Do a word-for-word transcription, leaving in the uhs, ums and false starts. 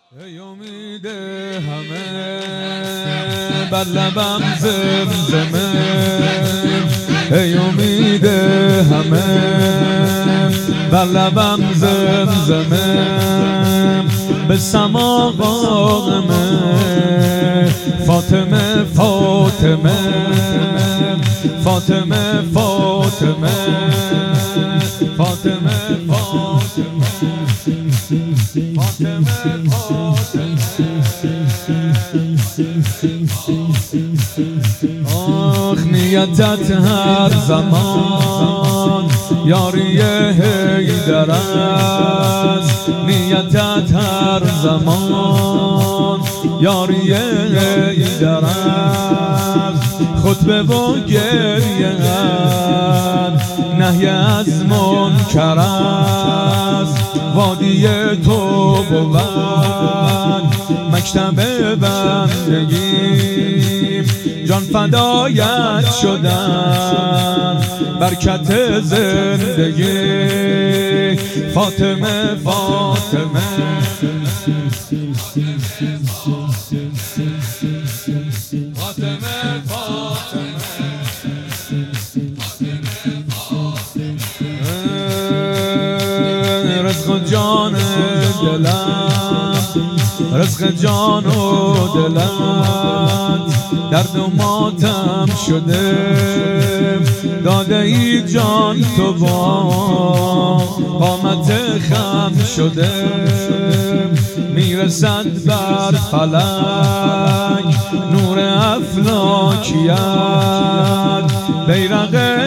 ای امید همه بر لبم زمزمه، ای امید همه بر لبم زمزمه، به سما قائمه فاطمه فاطمه فاطمه فاطمه فاطمه فاطمه فاطمه آخ نیتت هر زمان یاری حیدر است، نیتت هر زمان یاری حیدر است، خطبه و گریه نهی از منکر است، وادی تو بود مکتب بندگی، جان فدایت شدن برکت زندگی، فاطمه فاطمه فاطمه فاطمه رزق جان دلم، رزق جان و دلت درد و ماتم شده، داده ای جان تو با قامت خم شده، میرسد بر فلک نور افلاکیت، بیرق